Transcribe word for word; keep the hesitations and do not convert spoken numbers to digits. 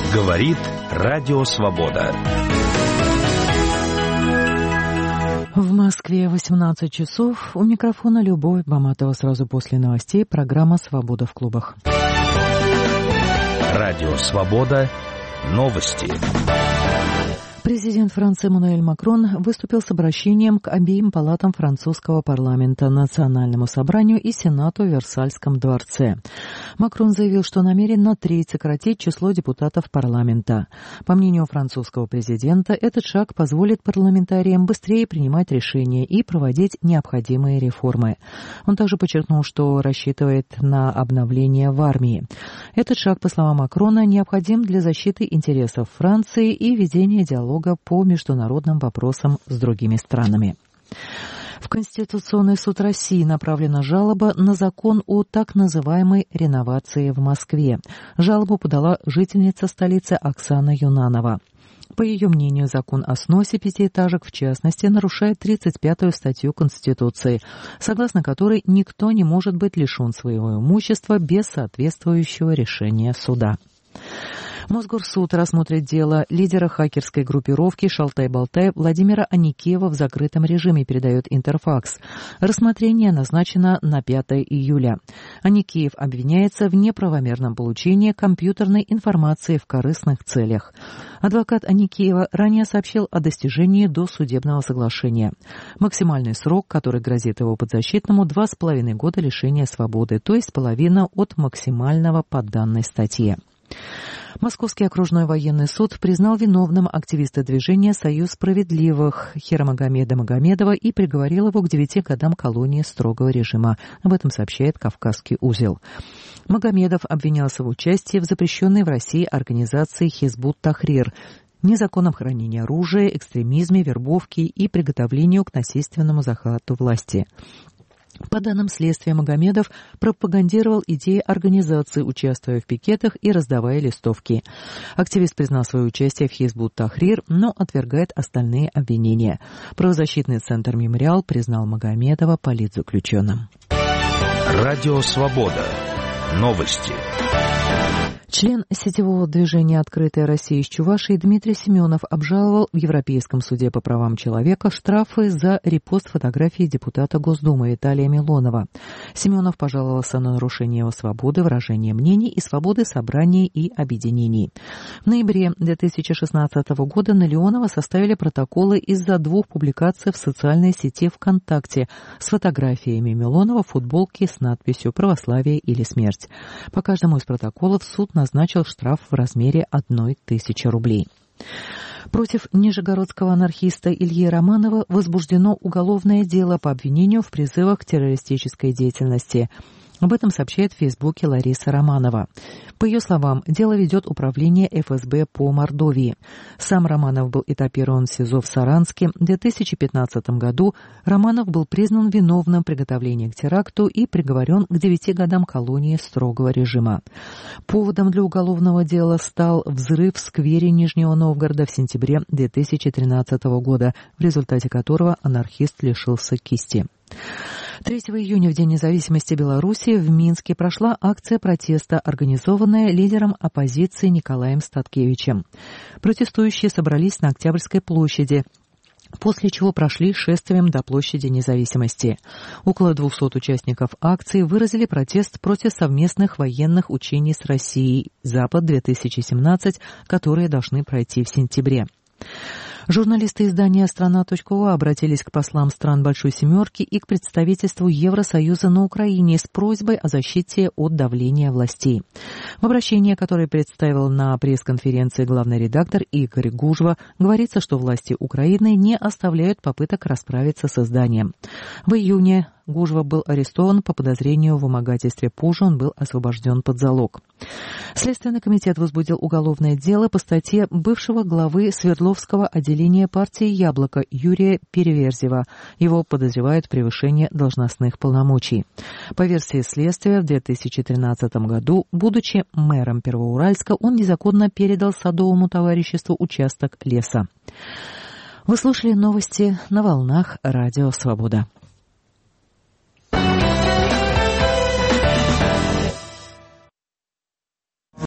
Говорит Радио Свобода. В Москве восемнадцать часов. У микрофона Любовь Баматова. Сразу после новостей программа «Свобода в клубах». Радио Свобода. Новости. Президент Франции Эммануэль Макрон выступил с обращением к обеим палатам французского парламента, Национальному собранию и Сенату в Версальском дворце. Макрон заявил, что намерен на треть сократить число депутатов парламента. По мнению французского президента, этот шаг позволит парламентариям быстрее принимать решения и проводить необходимые реформы. Он также подчеркнул, что рассчитывает на обновление в армии. Этот шаг, по словам Макрона, необходим для защиты интересов Франции и ведения диалога по международным вопросам с другими странами. В Конституционный суд России направлена жалоба на закон о так называемой реновации в Москве. Жалобу подала жительница столицы Оксана Юнанова. По ее мнению, закон о сносе пятиэтажек, в частности, нарушает тридцать пятую статью Конституции, согласно которой никто не может быть лишен своего имущества без соответствующего решения суда. Мосгорсуд рассмотрит дело лидера хакерской группировки «Шалтай-Болтай» Владимира Аникеева в закрытом режиме, передает Интерфакс. Рассмотрение назначено на пятое июля. Аникеев обвиняется в неправомерном получении компьютерной информации в корыстных целях. Адвокат Аникеева ранее сообщил о достижении досудебного соглашения. Максимальный срок, который грозит его подзащитному, два с половиной года лишения свободы, то есть половина от максимального по данной статье. Московский окружной военный суд признал виновным активиста движения «Союз справедливых» Хирамагомеда Магомедова и приговорил его к девяти годам колонии строгого режима. Об этом сообщает «Кавказский узел». Магомедов обвинялся в участии в запрещенной в России организации «Хизбут Тахрир», незаконном хранении оружия, экстремизме, вербовке и приготовлению к насильственному захвату власти. По данным следствия, Магомедов пропагандировал идеи организации, участвуя в пикетах и раздавая листовки. Активист признал свое участие в Хизбут Тахрир, но отвергает остальные обвинения. Правозащитный центр «Мемориал» признал Магомедова политзаключенным. Радио Свобода. Новости. Член сетевого движения «Открытая Россия» из Чувашии Дмитрий Семенов обжаловал в Европейском суде по правам человека штрафы за репост фотографии депутата Госдумы Виталия Милонова. Семенов пожаловался на нарушение его свободы выражения мнений и свободы собраний и объединений. В ноябре две тысячи шестнадцатого года на Леонова составили протоколы из-за двух публикаций в социальной сети ВКонтакте с фотографиями Милонова в футболке с надписью «Православие или смерть». По каждому из протоколов суд назначил штраф в размере одной тысячи рублей. Против нижегородского анархиста Ильи Романова возбуждено уголовное дело по обвинению в призывах к террористической деятельности. Об этом сообщает в Фейсбуке Лариса Романова. По ее словам, дело ведет управление эф эс бэ по Мордовии. Сам Романов был этапирован в СИЗО в Саранске. В две тысячи пятнадцатом году Романов был признан виновным в приготовлении к теракту и приговорен к девяти годам колонии строгого режима. Поводом для уголовного дела стал взрыв в сквере Нижнего Новгорода в сентябре две тысячи тринадцатого года, в результате которого анархист лишился кисти. третьего июня, в День независимости Беларуси, в Минске прошла акция протеста, организованная лидером оппозиции Николаем Статкевичем. Протестующие собрались на Октябрьской площади, после чего прошли шествием до площади Независимости. Около двухсот участников акции выразили протест против совместных военных учений с Россией «Запад-две тысячи семнадцать», которые должны пройти в сентябре. Журналисты издания «Страна.ua» обратились к послам стран Большой Семерки и к представительству Евросоюза на Украине с просьбой о защите от давления властей. В обращении, которое представил на пресс-конференции главный редактор Игорь Гужва, говорится, что власти Украины не оставляют попыток расправиться с изданием. В июне Гужва был арестован по подозрению в вымогательстве. Позже он был освобожден под залог. Следственный комитет возбудил уголовное дело по статье бывшего главы Свердловского отделения партии «Яблоко» Юрия Переверзева. Его подозревают в превышении должностных полномочий. По версии следствия, в две тысячи тринадцатом году, будучи мэром Первоуральска, он незаконно передал садовому товариществу участок леса. Вы слушали новости на волнах Радио Свобода.